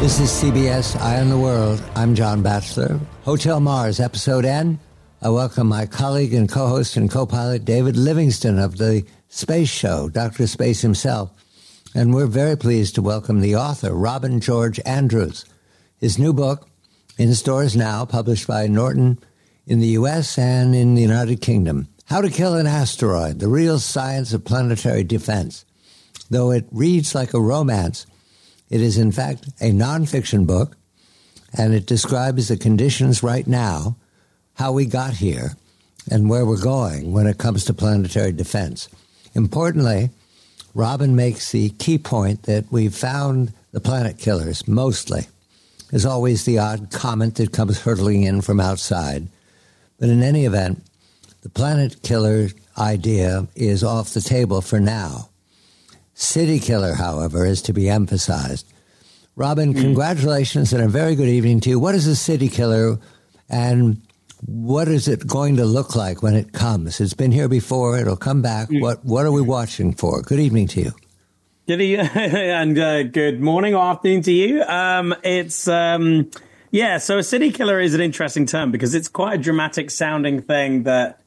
This is CBS Eye on the World. I'm John Batchelor. Hotel Mars, Episode N. I welcome my colleague and co-host and co-pilot David Livingston of the Space Show, Dr. Space himself. And we're very pleased to welcome the author, Robin George Andrews. His new book, in stores now, published by Norton in the U.S. and in the United Kingdom, How to Kill an Asteroid, The Real Science of Planetary Defense. Though it reads like a romance, it is, in fact, a nonfiction book, and it describes the conditions right now, how we got here, and where we're going when it comes to planetary defense. Importantly, Robin makes the key point that we've found the planet killers, mostly. There's always the odd comment that comes hurtling in from outside. But in any event, the planet killer idea is off the table for now. City killer, however, is to be emphasized. Robin, congratulations and a very good evening to you. What is a city killer and what is it going to look like when it comes? It's been here before. It'll come back. What are we watching for? Good evening to you. Good and good morning or afternoon to you. So a city killer is an interesting term because it's quite a dramatic sounding thing that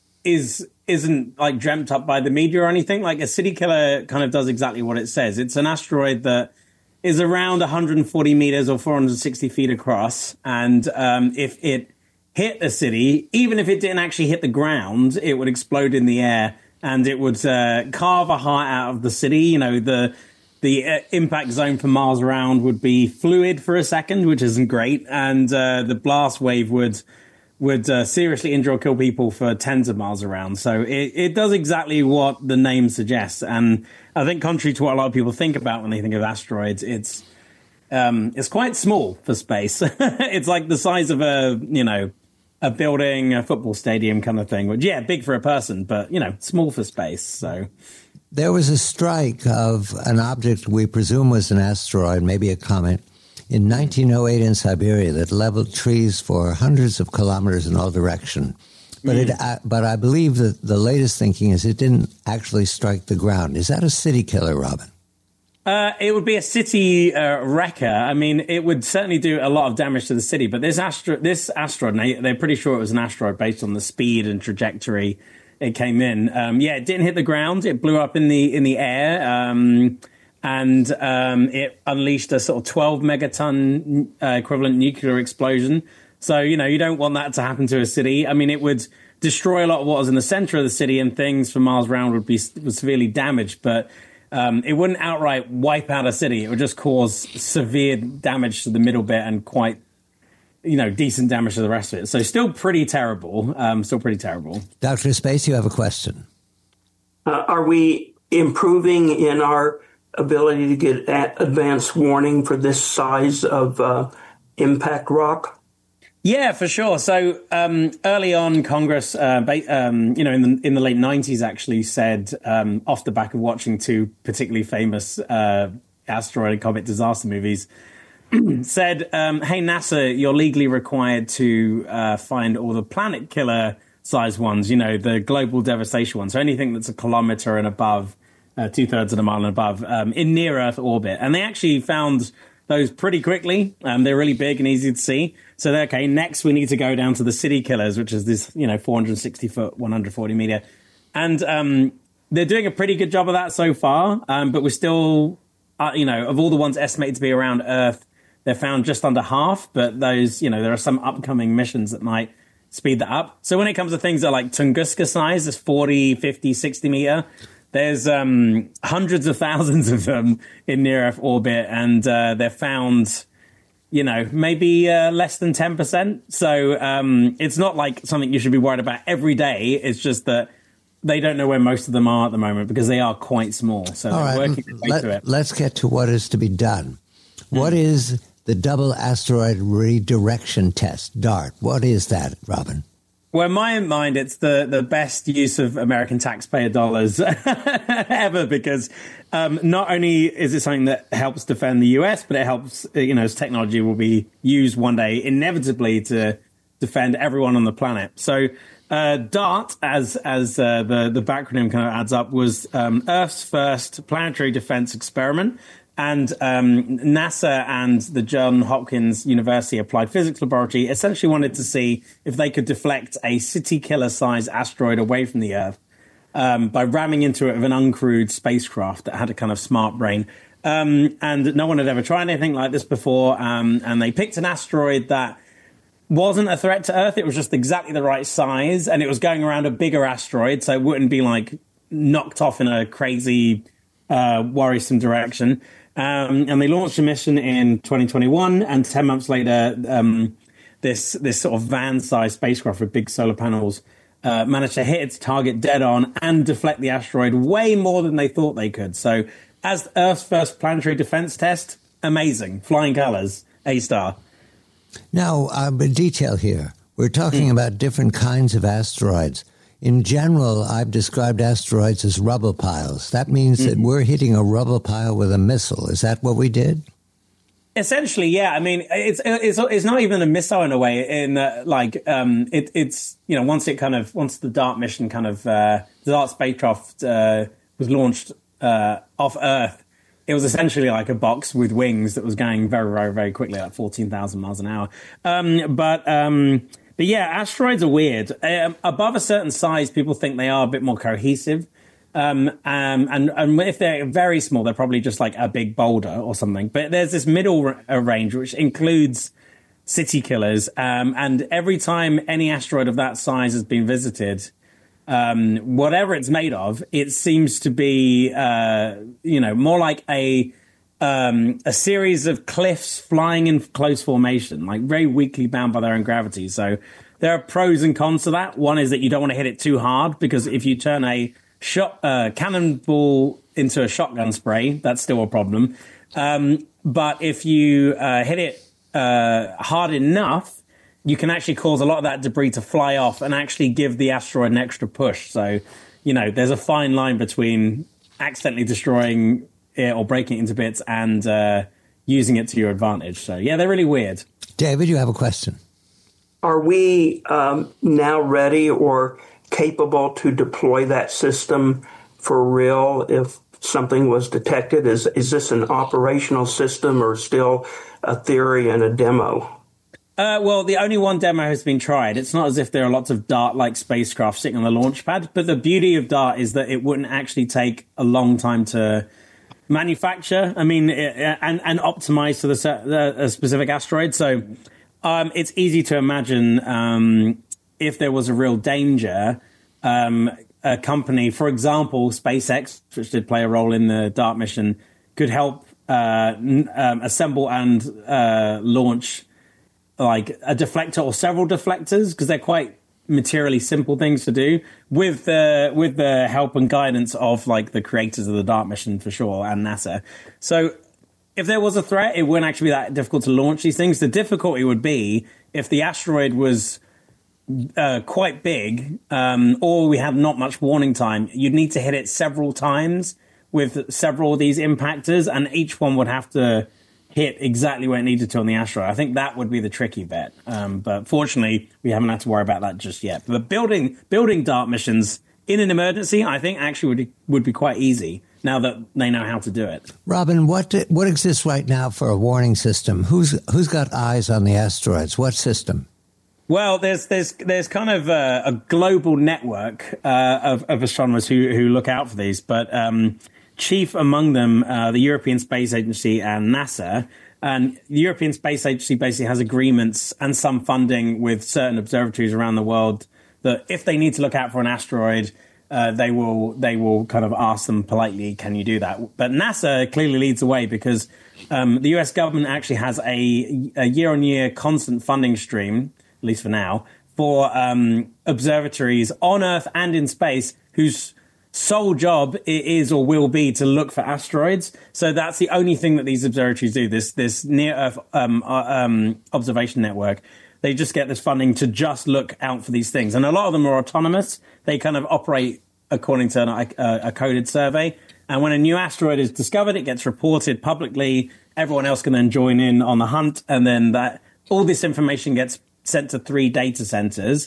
isn't like dreamt up by the media or anything. Like a city killer kind of does exactly what it says. It's an asteroid that is around 140 meters or 460 feet across. And if it hit a city, even if it didn't actually hit the ground, it would explode in the air and it would carve a heart out of the city. You know, the impact zone for miles around would be fluid for a second, which isn't great. And the blast wave would seriously injure or kill people for tens of miles around. So it does exactly what the name suggests. And I think contrary to what a lot of people think about when they think of asteroids, it's quite small for space. It's like the size of a building, a football stadium kind of thing. Which, yeah, big for a person, but, small for space. So there was a strike of an object we presume was an asteroid, maybe a comet, in 1908 in Siberia that leveled trees for hundreds of kilometers in all directions. But I believe that the latest thinking is it didn't actually strike the ground. Is that a city killer, Robin? It would be a city wrecker. I mean, it would certainly do a lot of damage to the city. But this asteroid, they're pretty sure it was an asteroid based on the speed and trajectory it came in. It didn't hit the ground. It blew up in the air. And it unleashed a sort of 12 megaton equivalent nuclear explosion. So, you don't want that to happen to a city. I mean, it would destroy a lot of what was in the center of the city and things for miles around would be severely damaged. But it wouldn't outright wipe out a city. It would just cause severe damage to the middle bit and quite, decent damage to the rest of it. So still pretty terrible. Dr. Space, you have a question. Are we improving in our ability to get advance warning for this size of impact rock? Yeah, for sure. So early on, Congress, in the late 90s, actually said, off the back of watching two particularly famous asteroid and comet disaster movies, said, hey, NASA, you're legally required to find all the planet killer size ones, the global devastation ones. So anything that's a kilometer and above, 2/3 of a mile and above, in near Earth orbit. And they actually found those pretty quickly. They're really big and easy to see. So okay, next we need to go down to the city killers, which is this, 460 foot, 140 meter. And they're doing a pretty good job of that so far. But we're still, of all the ones estimated to be around Earth, they're found just under half. But those, there are some upcoming missions that might speed that up. So when it comes to things that are like Tunguska size, this 40, 50, 60 meter, there's hundreds of thousands of them in near-Earth orbit, and they're found, maybe less than 10%. So it's not like something you should be worried about every day. It's just that they don't know where most of them are at the moment because they are quite small. So they're working their way through it. Let's get to what is to be done. What is the Double Asteroid Redirection Test, DART? What is that, Robin? Well, in my mind, it's the best use of American taxpayer dollars ever, because not only is it something that helps defend the US, but it helps, as technology will be used one day inevitably to defend everyone on the planet. So DART, as the backronym kind of adds up, was Earth's first planetary defense experiment. And NASA and the Johns Hopkins University Applied Physics Laboratory essentially wanted to see if they could deflect a city killer-sized asteroid away from the Earth by ramming into it with an uncrewed spacecraft that had a kind of smart brain. And no one had ever tried anything like this before. And they picked an asteroid that wasn't a threat to Earth. It was just exactly the right size. And it was going around a bigger asteroid, so it wouldn't be like knocked off in a crazy, worrisome direction. And they launched a mission in 2021, and 10 months later, this sort of van-sized spacecraft with big solar panels managed to hit its target dead on and deflect the asteroid way more than they thought they could. So as Earth's first planetary defense test, amazing. Flying colors, A-star. Now, detail here. We're talking about different kinds of asteroids. In general, I've described asteroids as rubble piles. That means that we're hitting a rubble pile with a missile. Is that what we did? Essentially, yeah. I mean, it's not even a missile in a way. It's once the DART mission the DART spacecraft was launched off Earth, it was essentially like a box with wings that was going very, very, very quickly, like 14,000 miles an hour. But yeah, asteroids are weird. Above a certain size, people think they are a bit more cohesive. And if they're very small, they're probably just like a big boulder or something. But there's this middle range, which includes city killers. And every time any asteroid of that size has been visited, whatever it's made of, it seems to be, more like a series of cliffs flying in close formation, like very weakly bound by their own gravity. So there are pros and cons to that. One is that you don't want to hit it too hard, because if you turn a cannonball into a shotgun spray, that's still a problem. But if you hit it hard enough, you can actually cause a lot of that debris to fly off and actually give the asteroid an extra push. So, there's a fine line between accidentally destroying it or breaking it into bits and using it to your advantage. So, yeah, they're really weird. David, you have a question. Are we now ready or capable to deploy that system for real if something was detected? Is this an operational system or still a theory and a demo? Well, the only one demo has been tried. It's not as if there are lots of DART-like spacecraft sitting on the launch pad, but the beauty of DART is that it wouldn't actually take a long time to manufacture. I mean, and optimize to the specific asteroid. So it's easy to imagine if there was a real danger, a company, for example, SpaceX, which did play a role in the DART mission, could help assemble and launch like a deflector or several deflectors, because they're quite materially simple things to do, with the help and guidance of like the creators of the DART mission for sure, and NASA. So if there was a threat, it wouldn't actually be that difficult to launch these things. The difficulty would be if the asteroid was quite big, or we had not much warning time. You'd need to hit it several times with several of these impactors, and each one would have to hit exactly where it needed to on the asteroid. I think that would be the tricky bit. But fortunately, we haven't had to worry about that just yet. But building DART missions in an emergency, I think actually would be quite easy now that they know how to do it. Robin, what exists right now for a warning system? Who's got eyes on the asteroids? What system? Well, there's kind of a global network of astronomers who look out for these, but chief among them, the European Space Agency and NASA. And the European Space Agency basically has agreements and some funding with certain observatories around the world that if they need to look out for an asteroid, they will kind of ask them politely, can you do that? But NASA clearly leads the way, because the US government actually has a year-on-year constant funding stream, at least for now, for observatories on Earth and in space whose sole job is or will be to look for asteroids. So that's the only thing that these observatories do, this near-Earth observation network. They just get this funding to just look out for these things. And a lot of them are autonomous. They kind of operate according to a coded survey. And when a new asteroid is discovered, it gets reported publicly. Everyone else can then join in on the hunt. And then all this information gets sent to 3 data centers.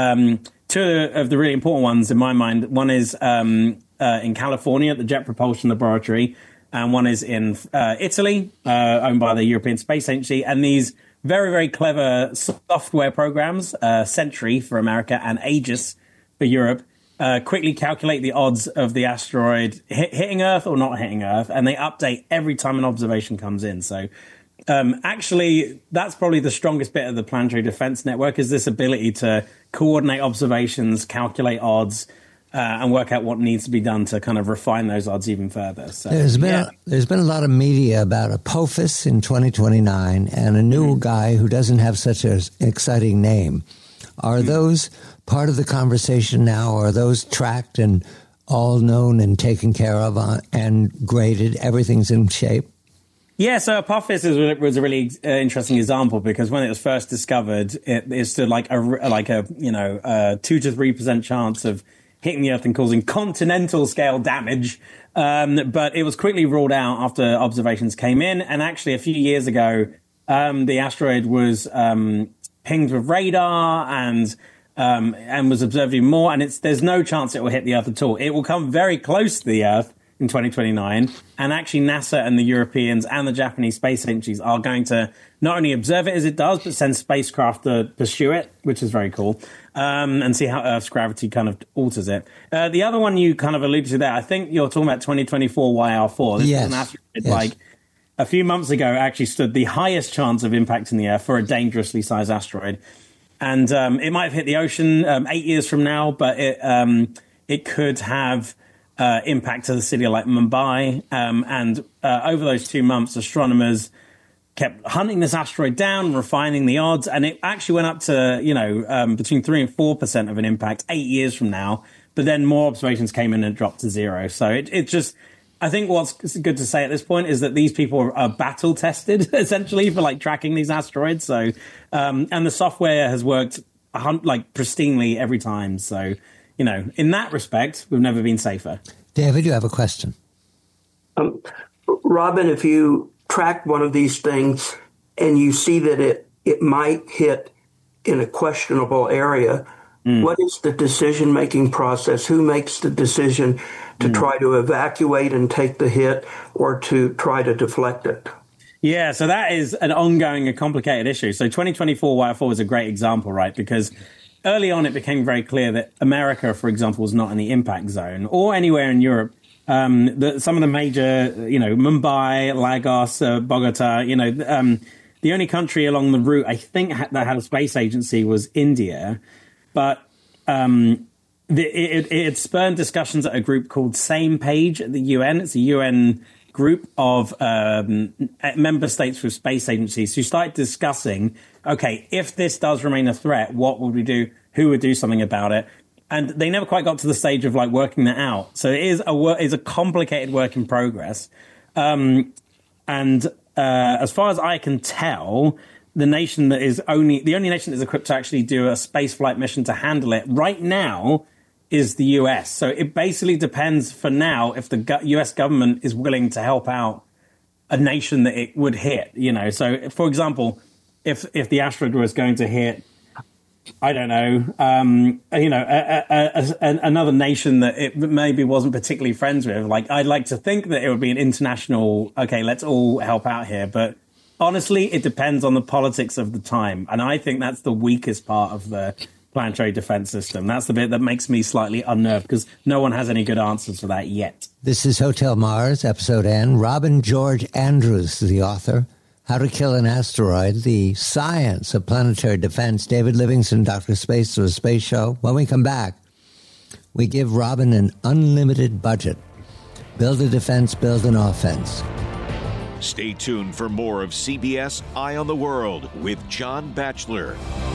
Two of the really important ones in my mind. One is in California at the Jet Propulsion Laboratory. and one is in Italy, owned by the European Space Agency. And these very, very clever software programs, Sentry for America and Aegis for Europe, quickly calculate the odds of the asteroid hitting Earth or not hitting Earth, and they update every time an observation comes in. So actually, that's probably the strongest bit of the Planetary Defense Network, is this ability to coordinate observations, calculate odds, and work out what needs to be done to kind of refine those odds even further. So, there's been a lot of media about Apophis in 2029 and a new guy who doesn't have such an exciting name. Are those part of the conversation now? Are those tracked and all known and taken care of and graded? Everything's in shape? Yeah, so Apophis was a really interesting example, because when it was first discovered, it stood like a 2 to 3% chance of hitting the Earth and causing continental scale damage. But it was quickly ruled out after observations came in. And actually, a few years ago, the asteroid was pinged with radar and was observed even more. And there's no chance it will hit the Earth at all. It will come very close to the Earth in 2029. And actually, NASA and the Europeans and the Japanese space agencies are going to not only observe it as it does, but send spacecraft to pursue it, which is very cool, and see how Earth's gravity kind of alters it. The other one you kind of alluded to there, I think you're talking about 2024 YR4. This is an asteroid, like a few months ago, actually stood the highest chance of impacting the Earth for a dangerously sized asteroid. And it might have hit the ocean 8 years from now, but it could have impact to the city like Mumbai. And over those 2 months, astronomers kept hunting this asteroid down, refining the odds, and it actually went up to, between 3 and 4% of an impact 8 years from now. But then more observations came in and dropped to zero. So it just, I think what's good to say at this point is that these people are battle tested, essentially, for like tracking these asteroids. So, and the software has worked like pristinely every time. So, in that respect, we've never been safer. David, you have a question. Robin, if you track one of these things and you see that it might hit in a questionable area, what is the decision-making process? Who makes the decision to try to evacuate and take the hit, or to try to deflect it? Yeah, so that is an ongoing and complicated issue. So 2024 YR4 is a great example, right? Because early on, it became very clear that America, for example, was not in the impact zone, or anywhere in Europe. Some of the major, Mumbai, Lagos, Bogota, the only country along the route, I think, that had a space agency was India. But it spurred discussions at a group called Same Page at the UN. It's a UN group of member states with space agencies who started discussing, okay, if this does remain a threat, what would we do? Who would do something about it? And they never quite got to the stage of like working that out. So it is a complicated work in progress. And as far as I can tell, the only nation that is equipped to actually do a space flight mission to handle it right now is the US. So it basically depends for now if the US government is willing to help out a nation that it would hit, So, for example, if the asteroid was going to hit, I don't know, another nation that it maybe wasn't particularly friends with, like, I'd like to think that it would be an international, okay, let's all help out here. But honestly, it depends on the politics of the time. And I think that's the weakest part of the planetary defense system. That's the bit that makes me slightly unnerved, because no one has any good answers for that yet. This is Hotel Mars, Episode N. Robin George Andrews is the author. How to Kill an Asteroid, the Science of Planetary Defense. David Livingston, Dr. Space, to a Space Show. When we come back, we give Robin an unlimited budget. Build a defense, build an offense. Stay tuned for more of CBS Eye on the World with John Batchelor.